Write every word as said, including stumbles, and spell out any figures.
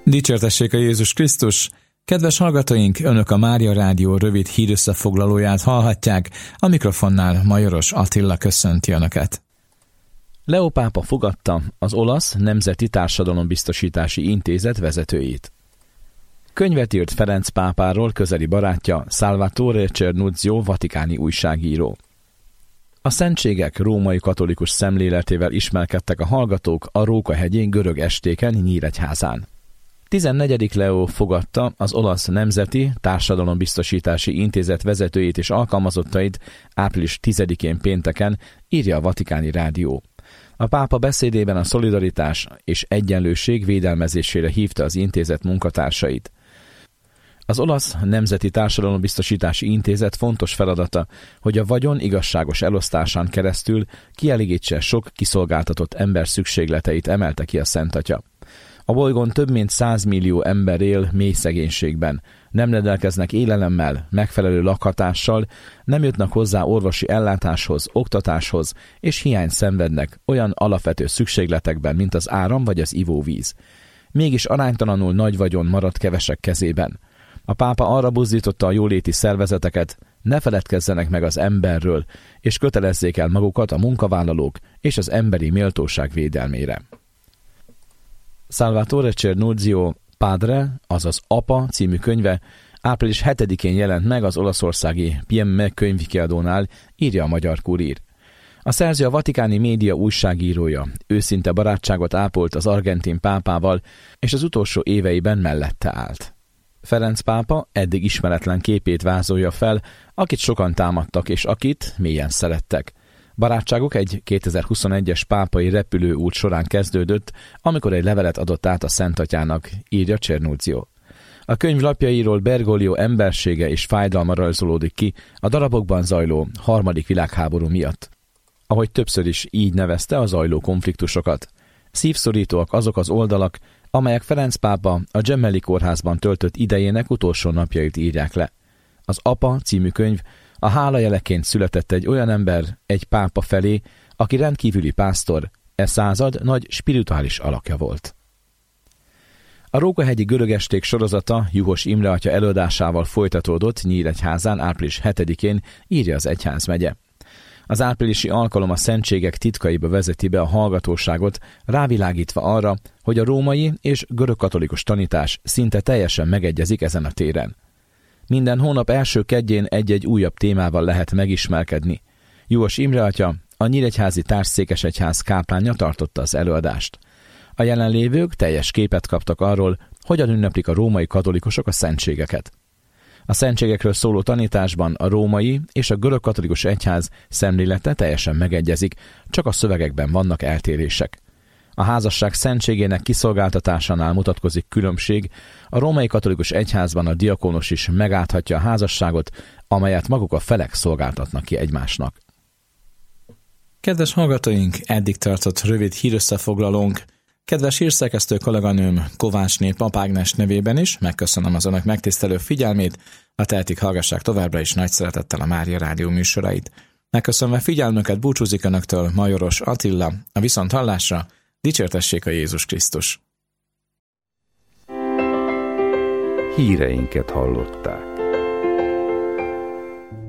Dicsértessék a Jézus Krisztus! Kedves hallgatóink, Önök a Mária Rádió rövid hírösszefoglalóját hallhatják, a mikrofonnál Majoros Attila köszönti Önöket. Leó pápa fogadta az olasz Nemzeti Társadalombiztosítási Intézet vezetőit. Könyvet írt Ferenc pápáról közeli barátja, Salvatore Cernuzio vatikáni újságíró. A szentségek római katolikus szemléletével ismerkedtek a hallgatók a Róka-hegyén görög estéken Nyíregyházán. tizennegyedik Leó fogadta az olasz Nemzeti Társadalombiztosítási Intézet vezetőit és alkalmazottait április tizedikén pénteken, írja a Vatikáni Rádió. A pápa beszédében a szolidaritás és egyenlőség védelmezésére hívta az intézet munkatársait. Az olasz Nemzeti Társadalombiztosítási Intézet fontos feladata, hogy a vagyon igazságos elosztásán keresztül kielégítse sok kiszolgáltatott ember szükségleteit, emelte ki a Szent Atya. A bolygón több mint száz millió ember él mély szegénységben, nem rendelkeznek élelemmel, megfelelő lakhatással, nem jutnak hozzá orvosi ellátáshoz, oktatáshoz, és hiányt szenvednek olyan alapvető szükségletekben, mint az áram vagy az ivóvíz. Mégis aránytalanul nagy vagyon maradt kevesek kezében. A pápa arra buzdította a jóléti szervezeteket, ne feledkezzenek meg az emberről, és kötelezzék el magukat a munkavállalók és az emberi méltóság védelmére. Salvatore Cernuzio Padre, azaz Apa című könyve április hetedikén jelent meg az olaszországi P M M könyvkiadónál, írja a Magyar Kurír. A szerző a vatikáni média újságírója, őszinte barátságot ápolt az argentin pápával, és az utolsó éveiben mellette állt. Ferenc pápa eddig ismeretlen képét vázolja fel, akit sokan támadtak és akit mélyen szerettek. Barátságuk egy kétezer-huszonegyes pápai repülőút során kezdődött, amikor egy levelet adott át a Szent Atyának, írja Cernuzio. A könyv lapjairól Bergoglio embersége és fájdalma rajzolódik ki a darabokban zajló harmadik világháború miatt. Ahogy többször is így nevezte a zajló konfliktusokat. Szívszorítóak azok az oldalak, amelyek Ferenc pápa a Gemelli kórházban töltött idejének utolsó napjait írják le. Az Apa című könyv a hálajeleként született egy olyan ember, egy pápa felé, aki rendkívüli pásztor, e század nagy spirituális alakja volt. A Róka-hegyi görögesték sorozata Juhos Imre atya előadásával folytatódott Nyíregyházán április hetedikén, írja az egyházmegye. Az áprilisi alkalom a szentségek titkaiba vezeti be a hallgatóságot, rávilágítva arra, hogy a római és görögkatolikus tanítás szinte teljesen megegyezik ezen a téren. Minden hónap első kedjén egy-egy újabb témával lehet megismerkedni. Juhos Imre atya, a nyíregyházi társszékesegyház káplánja tartotta az előadást. A jelenlévők teljes képet kaptak arról, hogyan ünneplik a római katolikusok a szentségeket. A szentségekről szóló tanításban a római és a görögkatolikus egyház szemlélete teljesen megegyezik, csak a szövegekben vannak eltérések. A házasság szentségének kiszolgáltatásánál mutatkozik különbség, a római katolikus egyházban a diakónus is megáthatja a házasságot, amelyet maguk a felek szolgáltatnak ki egymásnak. Kedves hallgatóink, eddig tartott rövid hírösszefoglalónk. Kedves hírszerkesztő kolléganőm Kovácsné Papágnes nevében is megköszönöm az Önök megtisztelő figyelmét, a tehetik hallgassák továbbra is nagy szeretettel a Mária Rádió műsorait. Megköszönve figyelmüket búcsúzik Önöktől Majoros Attila, a viszonthallásra. Dicsértessék a Jézus Krisztus! Híreinket hallották.